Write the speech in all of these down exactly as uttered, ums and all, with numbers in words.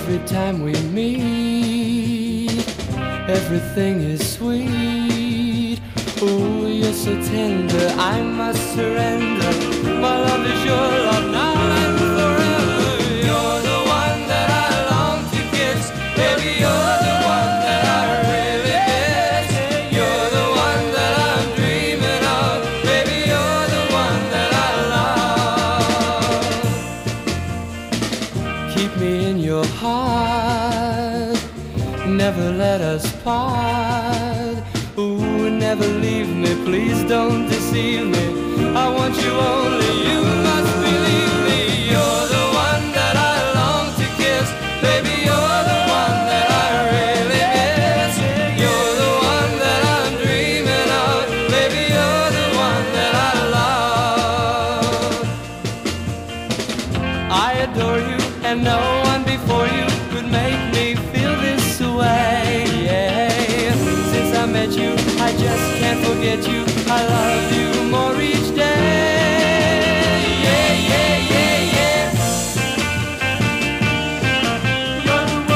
Every time we meet, everything is sweet. Oh, you're so tender, I must surrender. My love is your love now and forever. You're the one that I long to kiss. Baby, you're the one that I really miss. You're the one that I'm dreaming of. Baby, you're the one that I love. Keep me in your heart, never let us part. Ooh, never leave me, please don't deceive me. I want you only, you must believe me. You're the one that I long to kiss. Baby, you're the one that I really miss. You're the one that I'm dreaming of. Baby, you're the one that I love. I adore you, and no one before you could make me feel this way. Yeah. Since I met you, I just can't forget you. I love you more each day. Yeah, yeah, yeah, yeah. You're the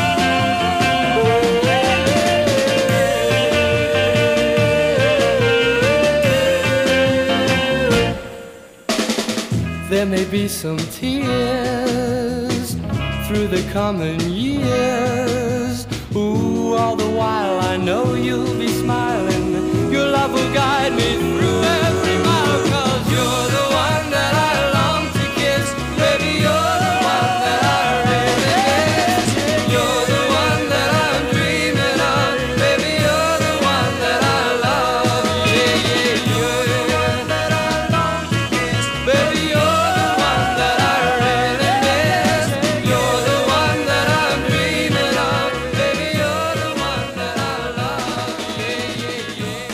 one. There may be some tears through the coming years. Ooh, all the while I know you'll be smiling. Your love will guide me through every mile. 'Cause you're the one that I long to kiss. Baby, you're the one that I really miss. You're the one that I'm dreaming of. Baby, you're the one that I love. Yeah, yeah, you're the one that I long to kiss. Baby, you're the one that I really miss. You're the one that I'm dreaming of. Baby, you're the one that I love. Yeah, yeah, yeah.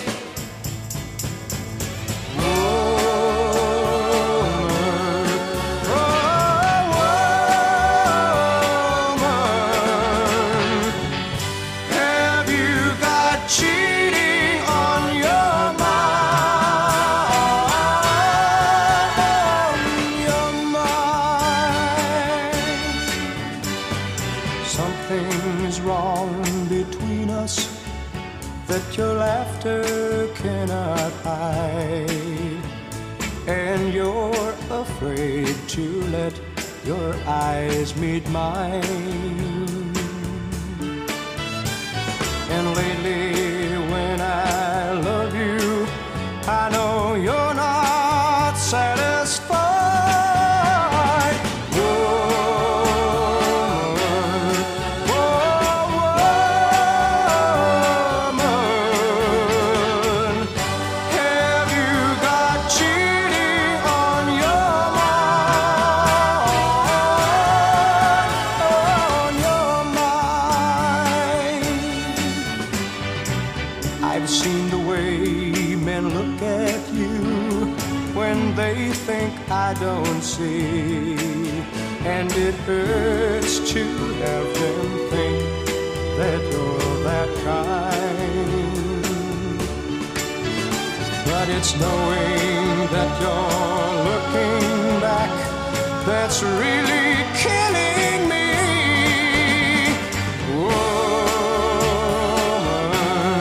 Have you got cheating on your mind? On your mind. Something's wrong between us that your laughter cannot hide, and you're afraid to let your eyes meet mine. And lately when I love you, I know you're not satisfied. Woman, woman, have you got cheating on your mind? On your mind. I've seen the way men look at you when they think I don't see, and it hurts to have them think that you're that kind. But it's knowing that you're looking back that's really killing me. Woman,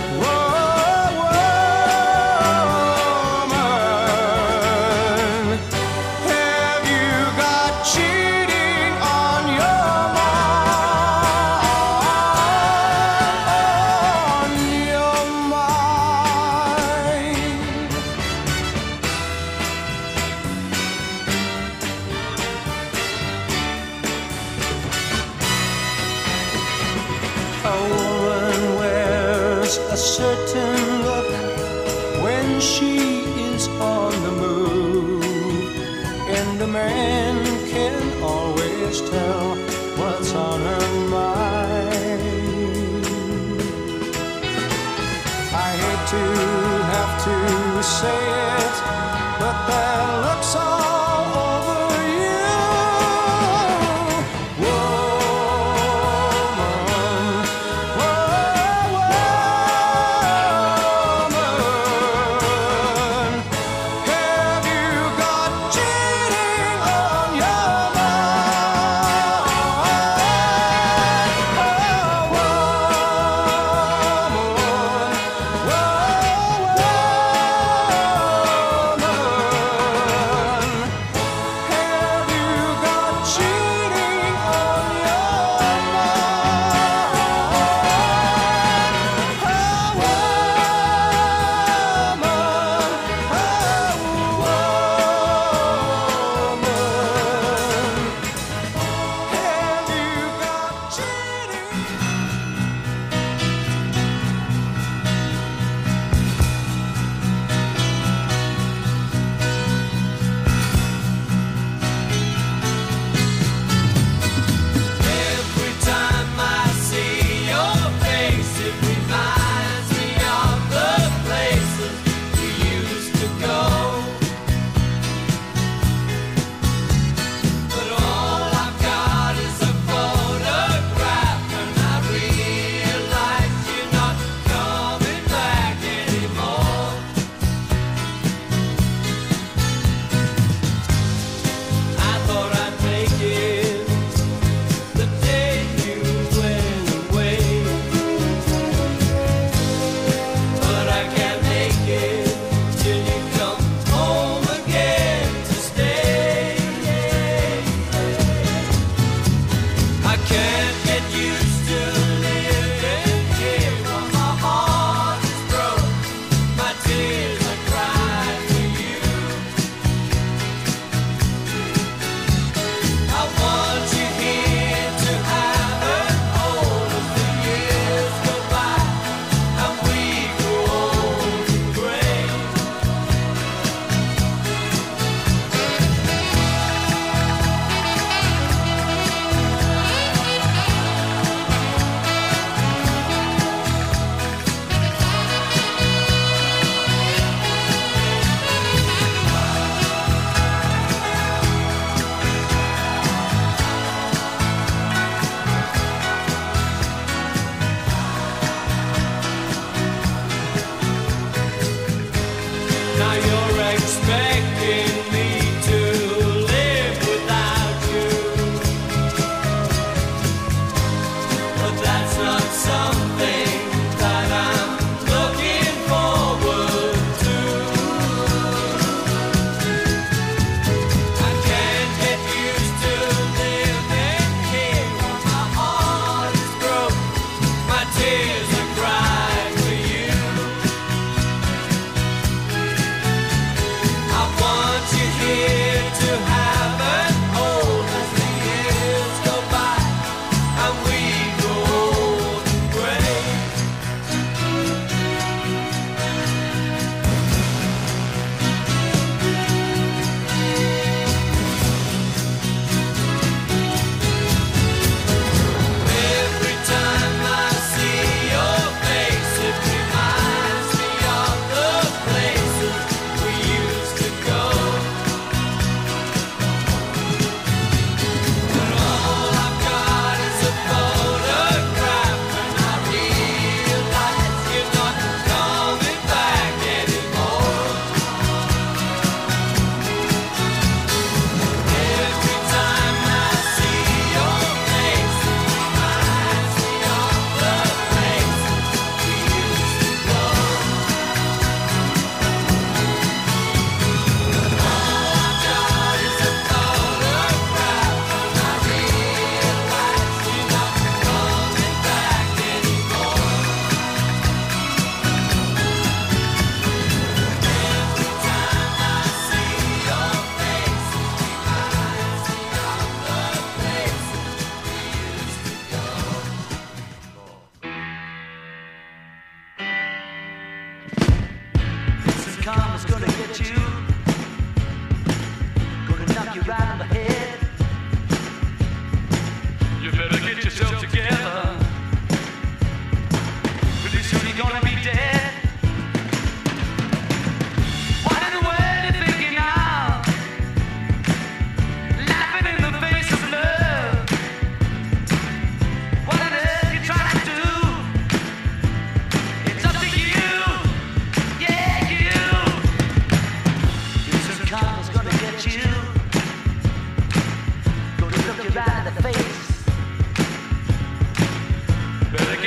woman, have you got cheating on your mind? On your mind. A woman wears a certain look when she is on the move, and a man can always tell what's on her mind. I hate to have to say it, but that looks all over you. Woman, woman,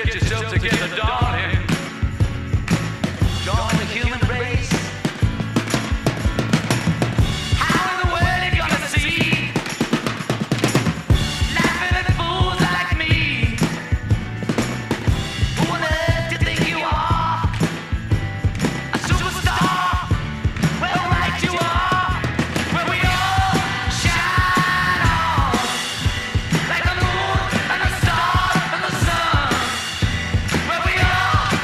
Get yourself together, darling. Join the human race. How in the world you gonna see? Laughing at fools like me. Who on earth do you think you are? A superstar? Well, right you are. Where we all shine on, like the moon and the stars and the sun. Where we all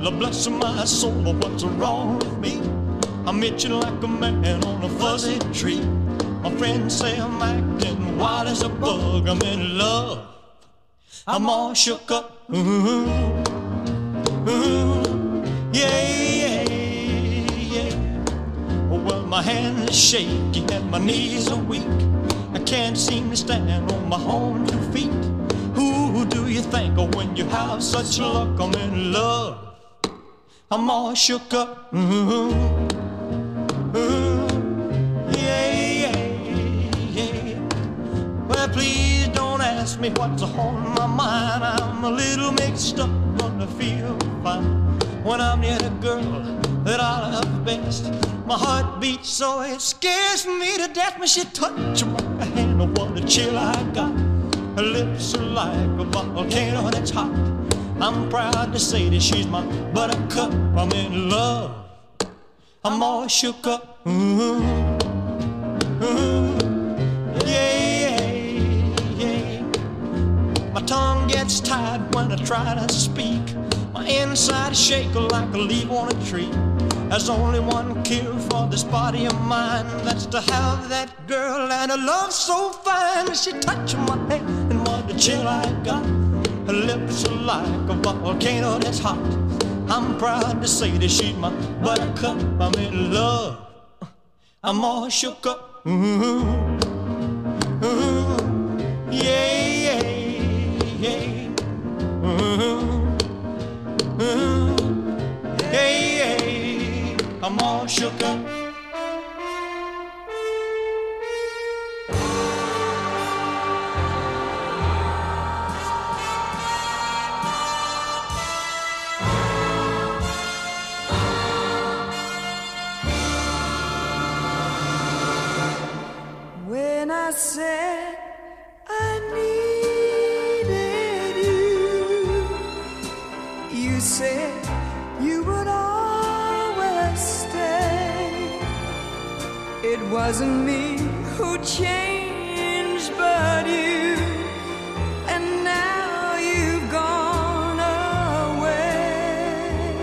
Lord bless my soul, what's wrong with me? I'm itching like a man on a fuzzy tree. My friends say I'm acting wild as a bug. I'm in love, I'm all shook up. Ooh, ooh, yeah, yeah, yeah. Well, my hands are shaky and my knees are weak. I can't seem to stand on my own two feet. Who do you think of when you have such luck? I'm in love, I'm all shook up. Ooh, ooh, yeah, yeah, yeah. Well, please don't ask me what's on my mind. I'm a little mixed up, but I feel fine when I'm near the girl that I love best. My heart beats so it scares me to death when she touches my hand. Oh, what a chill I got. Her lips are like a volcano that's hot. I'm proud to say that she's my buttercup. I'm in love, I'm all shook up. Ooh, ooh, yeah, yeah, yeah. My tongue gets tied when I try to speak. My inside is shaking like a leaf on a tree. There's only one cure for this body of mine. That's to have that girl and a love so fine. She touched my hand and what a chill I got. Her lips are like a volcano that's hot. I'm proud to say that she's my buttercup. I'm in love, I'm all shook up. Ooh, ooh, yeah, yeah, yeah. Ooh, ooh, yeah, yeah. I'm all shook up. When I said I needed you, you said you would always stay. It wasn't me who changed, but you. And now you've gone away.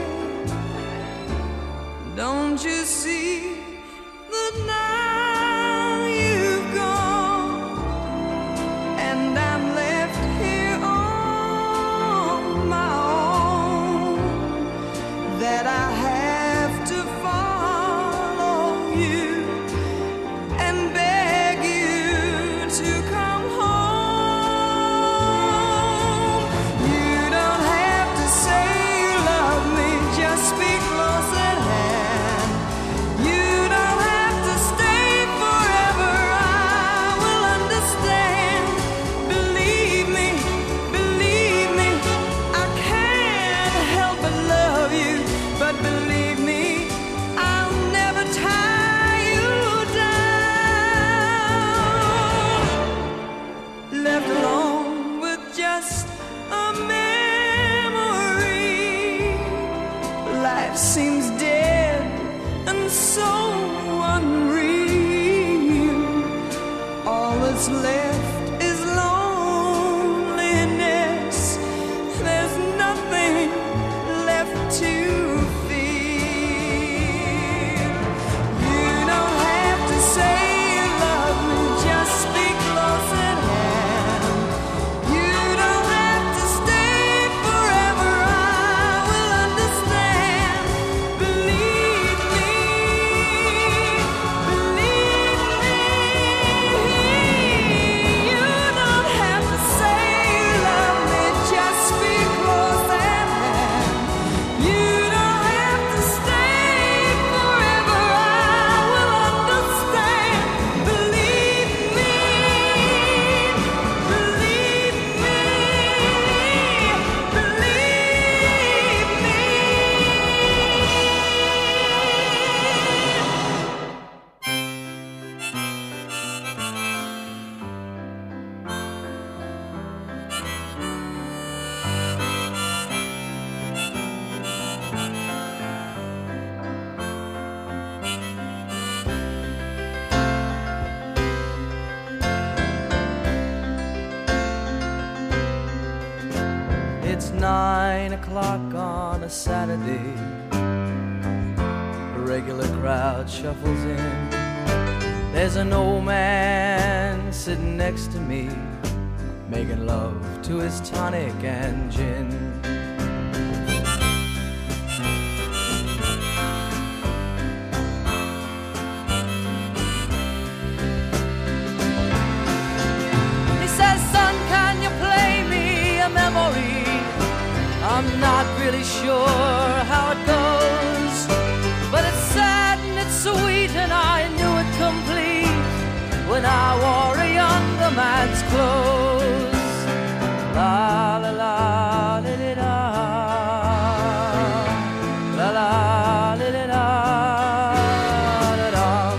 Don't you see that now you've gone, and I'm left here on my own, that I have to follow you and beg you to come home. You don't have to say you love me, just be close at hand. You don't have to stay forever, I will understand. Believe me, believe me, I can't help but love you. But believe me, I'll never tie you down. Left alone with just a memory, life seems dead and so unreal. All that's left is loneliness. There's nothing left to feel. You don't have to say you love me, just be close at hand. You don't have to stay forever, I will understand. Believe me, believe me. You don't have to say you love me, just be close at hand. You don't have to stay forever, I will understand. Believe me, believe me, believe me. It's nine o'clock on a Saturday, a regular crowd shuffles in. There's an old man sitting next to me, making love to his tonic and gin. He says, son, can you play me a memory? I'm not really sure how it goes, but it's sad and it's sweet, and I knew it complete when I wore a younger man's clothes. La la la li li da, la la li li da, da da.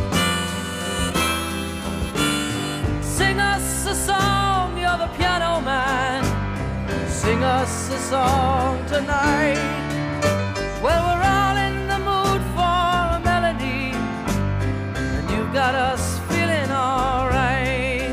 Sing us a song, you're the piano man. Sing us a song tonight. Well, we're all in the mood for a melody, and you've got us feeling all right.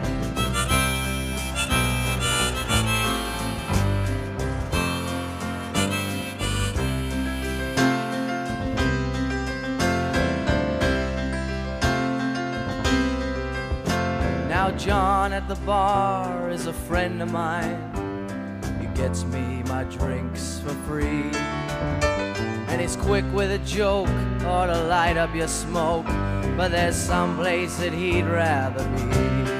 Now John at the bar is a friend of mine. Gets me my drinks for free, and he's quick with a joke or to light up your smoke, but there's some place that he'd rather be.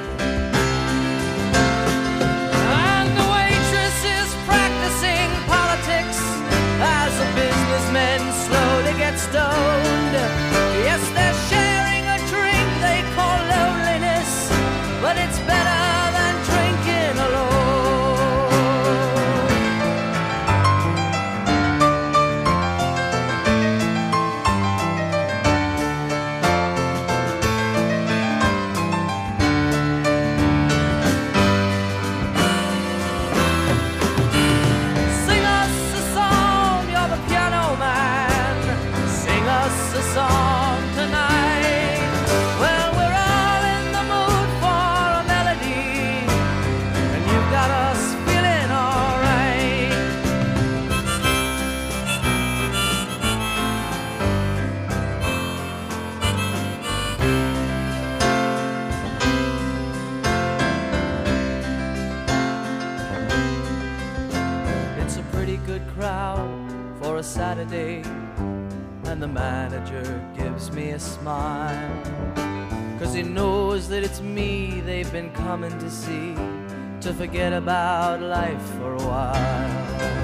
And the waitress is practicing politics as the businessmen slowly get stoned. Yes, they're sharing a drink they call loneliness, but it's better than drinking alone. Song tonight. Well, we're all in the mood for a melody, and you've got us feeling all right. It's a pretty good crowd for a Saturday, and the manager gives me a smile, 'cause he knows that it's me they've been coming to see, to forget about life for a while.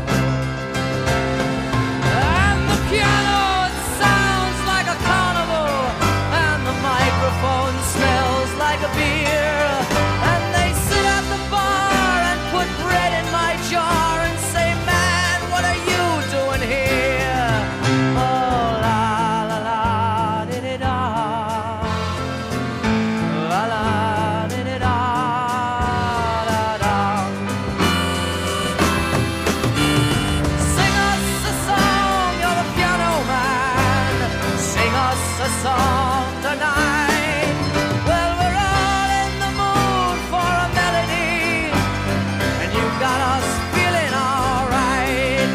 And the piano, it sounds like a carnival, and the microphone smells like a beer, and they sit at the bar and put bread in my jar and say, man, what are you doing here? Oh, a song tonight. Well, we're all in the mood for a melody, and you've got us feeling all right.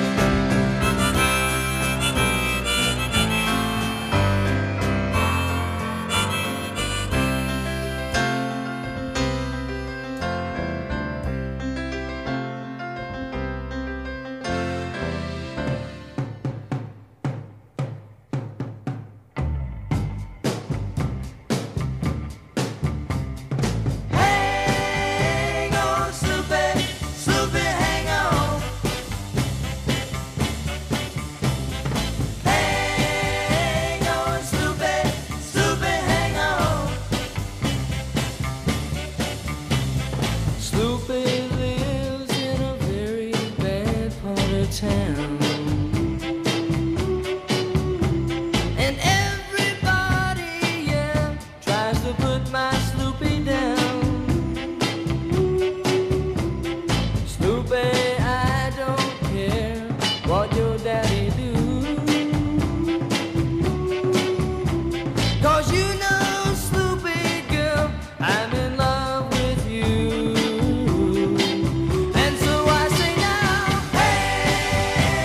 And everybody, yeah, tries to put my Sloopy down. Sloopy, I don't care what your daddy do, 'cause you know, Sloopy girl, I'm in love with you. And so I say now, hey,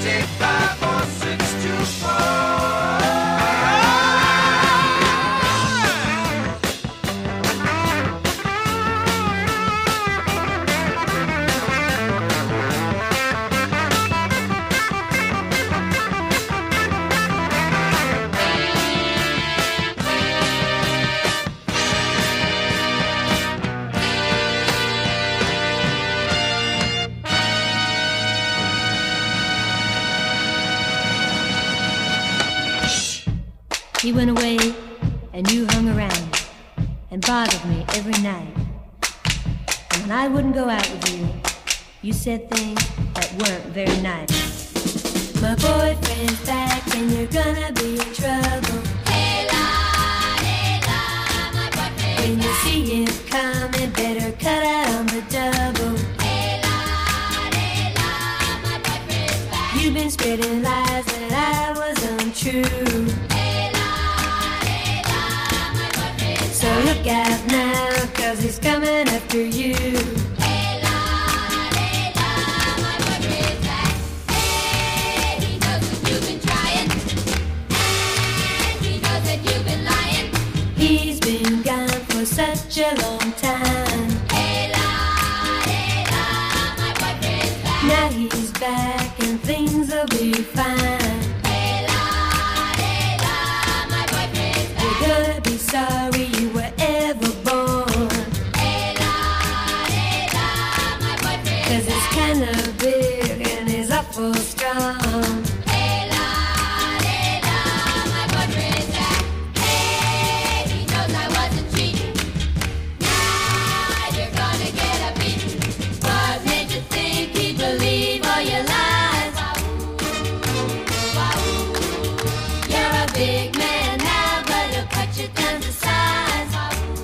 He went away and you hung around and bothered me every night. And when I wouldn't go out with you, you said things that weren't very nice. My boyfriend's back and you're gonna be in trouble. Hey la, hey la, my boyfriend's when you back. See him coming, better cut out on the double. Hey la, hey la, my boyfriend's back. You've been spreading lies that I was untrue. So look out now, cause he's coming after you. Hey la, hey la, my boyfriend's back. Hey, he knows that you've been trying, and he knows that you've been lying. He's been gone for such a long time. Hey la, hey la, my boyfriend's back. Now he's back and things will be fine. Hey la, hey la, my boyfriend's back. You're gonna be sorry you were ever born. Hey la, hey la, my boyfriend. Cause it's kinda big and he's awful strong. Hey la, hey la, my boyfriend's back. Hey, he knows I wasn't cheating. Now you're gonna get a beating. What made you think he'd believe all your lies? You're a big man now, but he'll cut you down to size.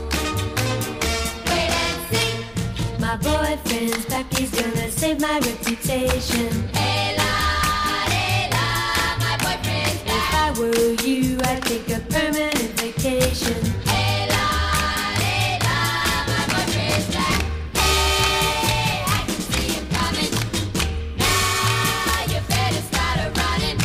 Wait and see. My boyfriend's back, he's gonna save my reputation. Hey la, hey la, my boyfriend's back. If I were you, I'd take a permanent vacation. Hey la, hey la, my boyfriend's back. Hey, I can see him coming. Now you better start a running.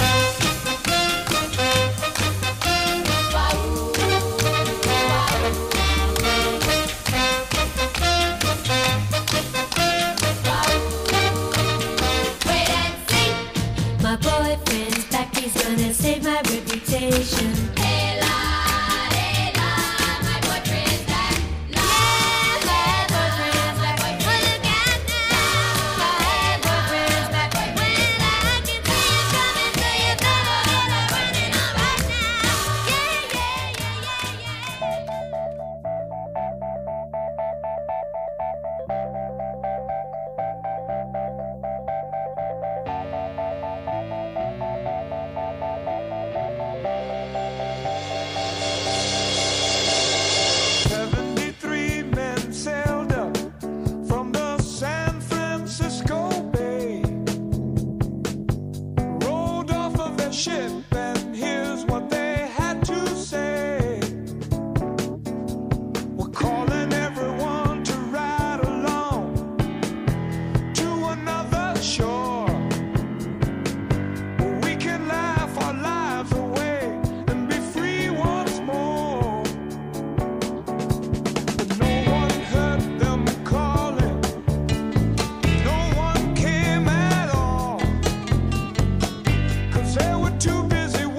Wait and see. My boyfriend's back, he's gonna save my reputation. Hey la, hey la, my boyfriend's back. La, my boyfriend's back. Well, look out now. My boyfriend's back. When I can see you coming, so you better get up running on right now. Yeah, yeah, yeah, yeah, yeah. Seventy-three men sailed up from the San Francisco Bay, rolled off of their ship, and here's what they had to say. We're calling everyone to ride along to another shore, where we can laugh our lives away and be free once more. But no one heard them calling, no one came at all, 'cause they were too busy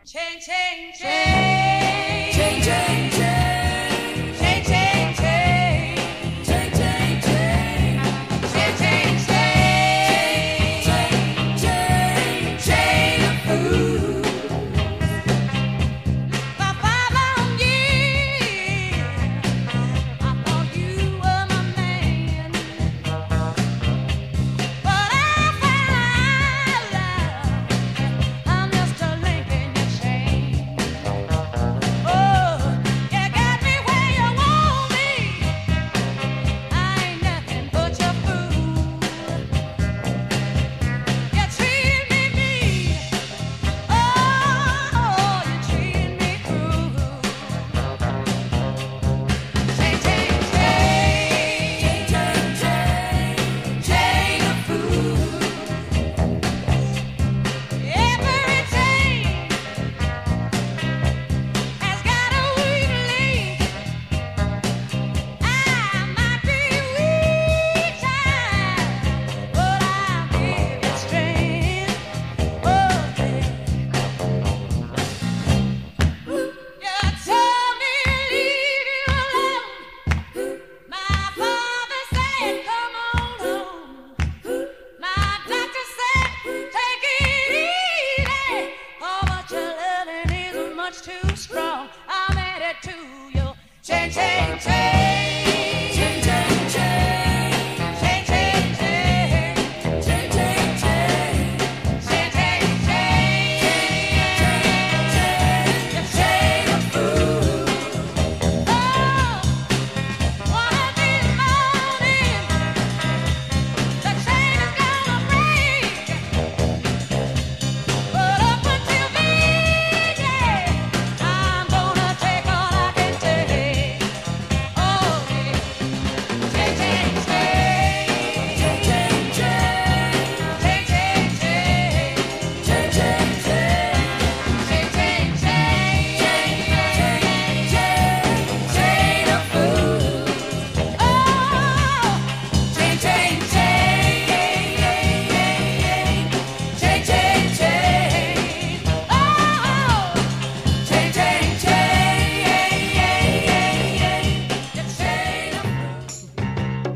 Chain, chain, chain. Chain, chain, chain. Chain, chain, chain. Chain, chain, chain. Chain, chain, chain. Chain, chain, chain of food. For five long years, I thought you were my man. But I found love. I'm just a link in your chain. Oh, you got me where you want me. I ain't nothing but your fool. You treat me mean. Oh, you treat me cruel. Chain, chain, chain. Chain, chain, chain of food. Every chain has got a weak link. I might be weak time, but I'll give it strength. Oh, you told me leave you alone. My father said, come on home. My doctor said, take it easy. Oh, but your loving is much too strong. I'm headed to you. Chain, chain, chain. Chain, chain, chain. Chain, chain, chain. Chain, chain, chain. Chain, chain, chain. The chain of food. Oh, one of these mornings, the chain is gonna break. But up until midday, I'm gonna take all I can take. Oh, yeah. Chain, chain, chain. Chain, chain, chain. Chain, chain, chain. Chain, chain, chain. Chain, chain, chain. Chain of food. Oh, chain, chain, chain. Chain, chain, chain. Oh, chain, chain, chain. The chain of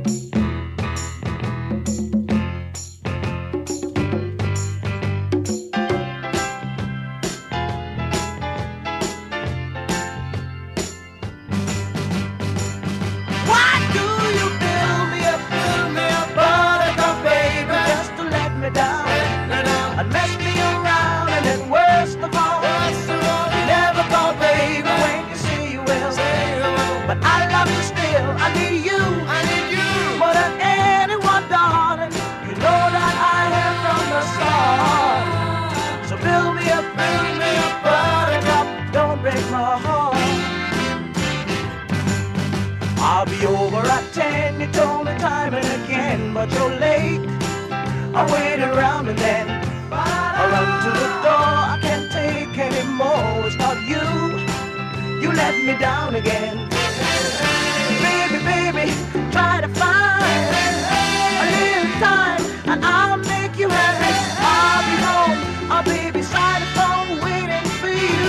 Why do you build me up, build me up, buttercup, baby, just to let me down, and mess me around, and then worst of all, you never call, baby, when you say you will. But I love you still, I need you, I need you more than anyone, darling. You know that I have from the start. So build me up, build me up, buttercup, don't break my heart. I'll be over at ten, you told me time and again, but you're late. I wait around and then I run to the door, I can't take anymore. It's not you, you let me down again. Baby, baby, try to find a little time and I'll make you happy. I'll be home, I'll be beside the phone waiting for you.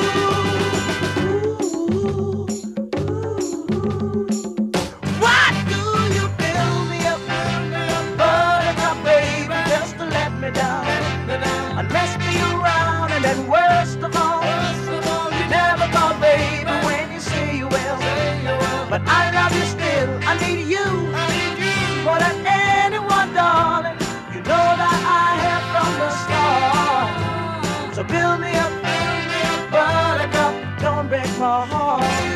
Why do you build me up, buttercup, baby, just to let me down, and mess me around, and then worst of all, you never call, baby, when you say you will. But I love you still, I need you, more than anyone, darling. You know that I have from the start. So build me up, buttercup, don't break my heart.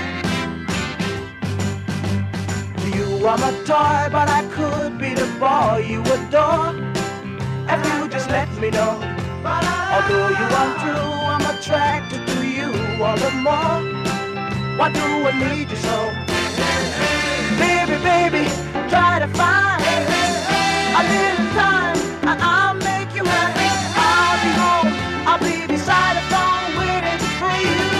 You are my toy, but I could be the boy you adore if you just let me know. Although you are true, I'm attracted to you all the more. Why do I need you so? Baby, baby, try to find a little time and I'll make you happy. I'll be home, I'll be beside the phone waiting for you.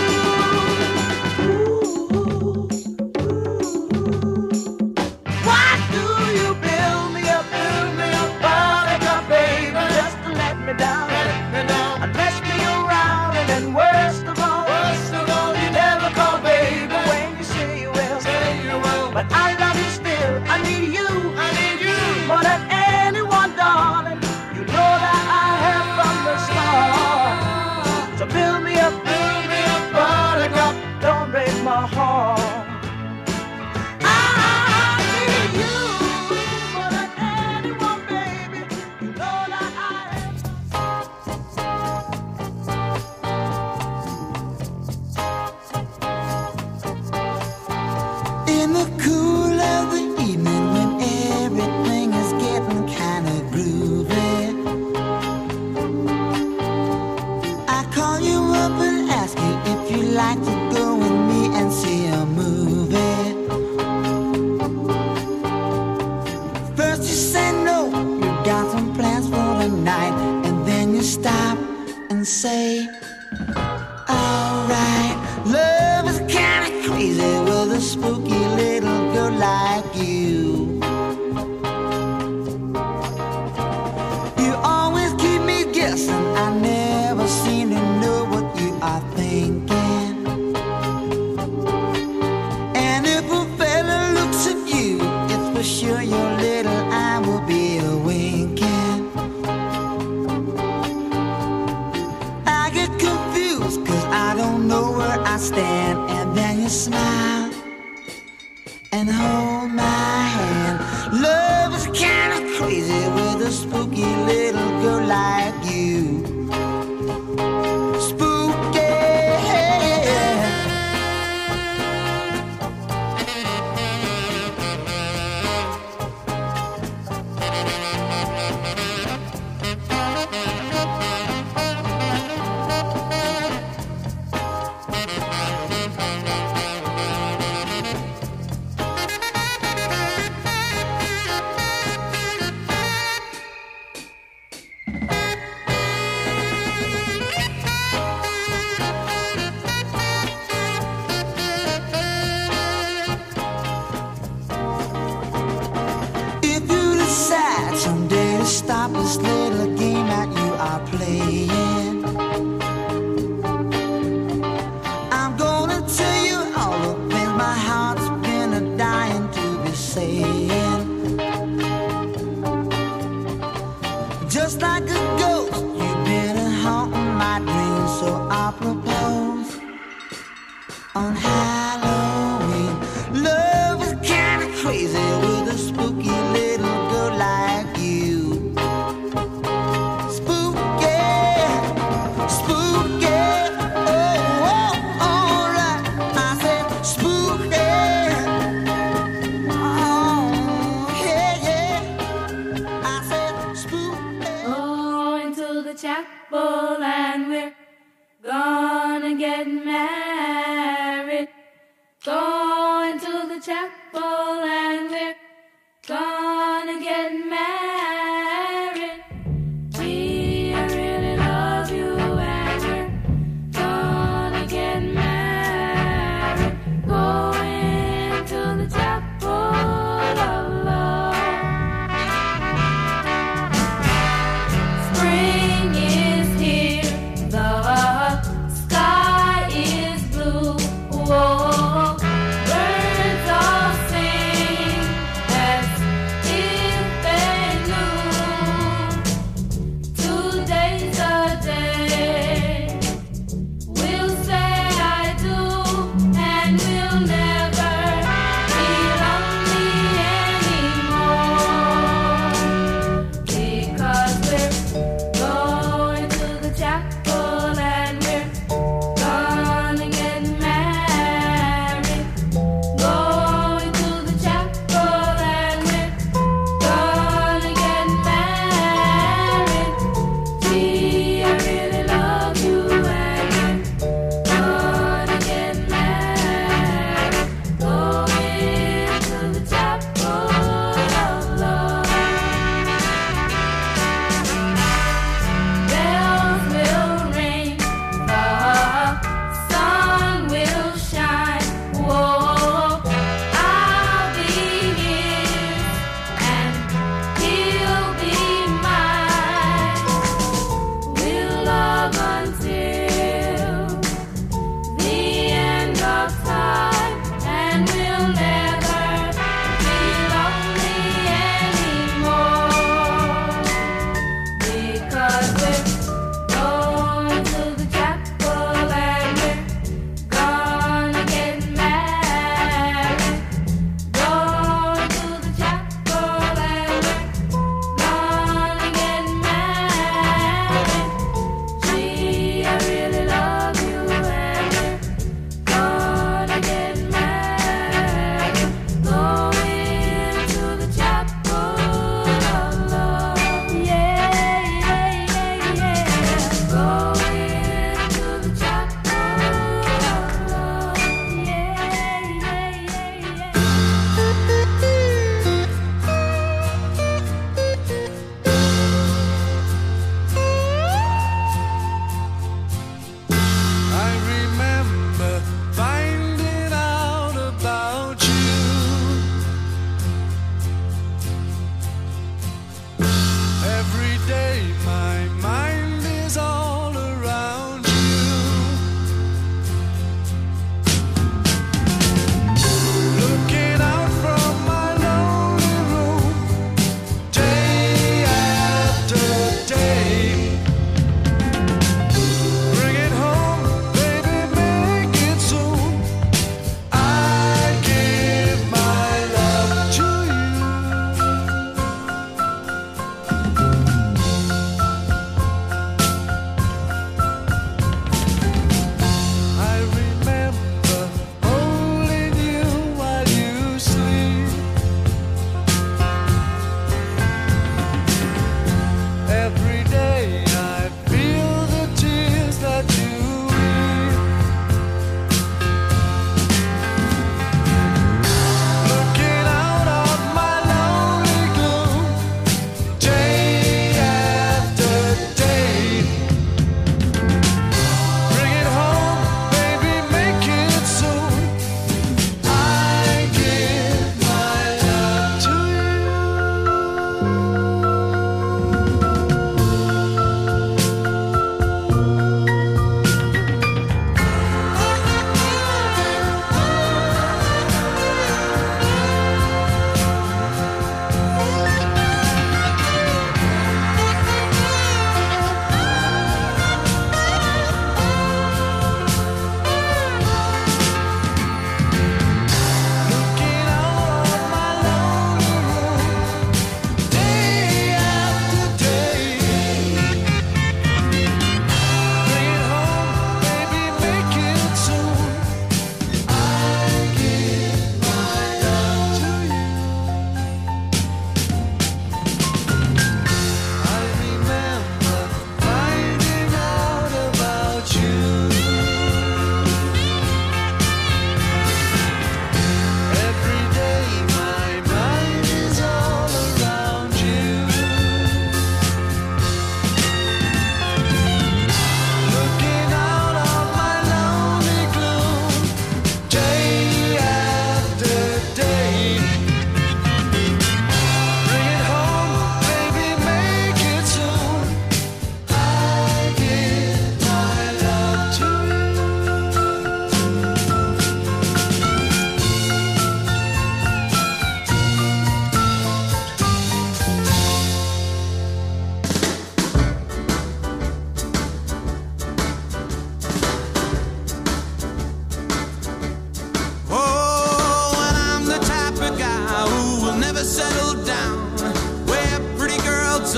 Why do you build me up, build me up, buttercup, baby, just to let me down, and mess me around, and then worse like to go with me and see a movie? First you say no, you got some plans for the night, and then you stop and say, alright, love is kinda crazy with a spooky little girl like you. You always keep me guessing, I never seem to know what you are thinking. And if a fella looks at you, it's for sure your little eye will be a winking. I get confused cause I don't know where I stand, and then you smile and hold my hand. Love is kinda crazy with a spooky little girl like you. Spooky. If you decide someday to stop this little game that you are playing, I'm gonna tell you all the things my heart's been a dying to be saying. Just like a ghost, you've been a haunting my dreams, so I propose on Halloween. Love is kinda crazy with a spooky little girl like you. Spooky, spooky, oh, oh, alright. I said spooky, oh, yeah, yeah. I said spooky. Going to the chapel and we're gonna get married.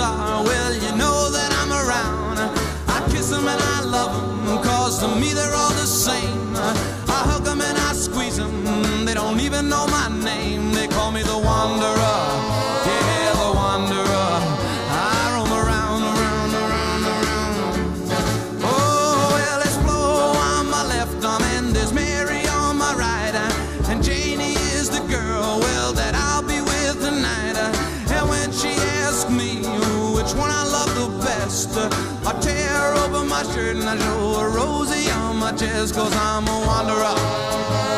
are, well, you know that I'm around. I kiss them and I love them, cause to me they're all the same. I hug them and I squeeze them, they don't even know my name. They call me the Wanderer, yeah, the Wanderer. I roam around, around, around, around. Oh, well, there's Flo on my left arm and there's Mary on my right. And Janie is the girl, well, that I'll be with tonight. And when she asks me which one I love the best, I tear open my shirt and I show a Rosie on my chest, cause I'm a wanderer.